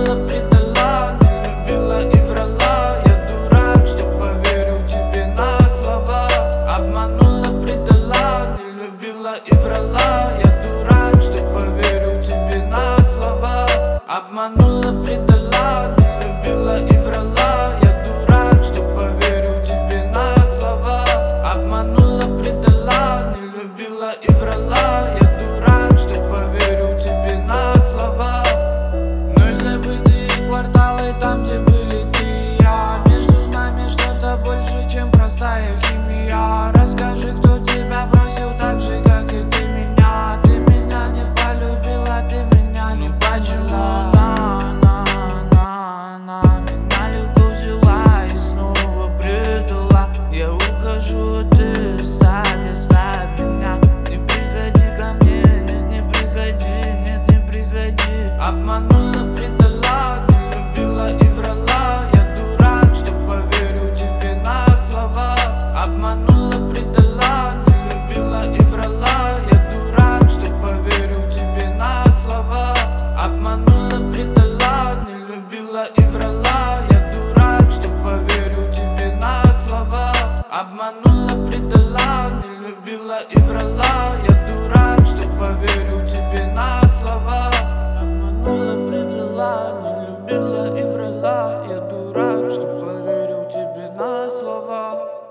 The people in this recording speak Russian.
Обманула, предала, не любила и врала. Я дурак, что поверю тебе на слова. Обманула, предала, не любила и врала. Я дурак, что поверю тебе на слова. Обманула, предала, не любила и врала. Я дурак, что поверю тебе на слова. Обманула, предала, не любила и врала. Я дурак, что поверю тебе на слова. Ну и забытые кварталы, там, где были ты и я. Между нами что-то больше, чем простая химия. Расскажи, кто тебя бросил так же, как и ты меня. Ты меня не полюбила, ты меня не поняла. Она меня легко взяла и снова предала. Я ухожу, а ты оставь меня. Не приходи ко мне, нет, не приходи, нет, не приходи. Обманула, предала, не любила и врала. Я дурак, что поверю тебе на слова. Обманула, предала, не любила и врала. Я дурак, что поверю тебе на слова. Обманула, предала, не любила и врала. Я дурак, что поверю тебе на слова. Обманула, предала, не любила и врала. Я дурак, что поверю тебе на слова. Обманула, предала, не любила и врала. Я дурак, что поверю тебе на слова.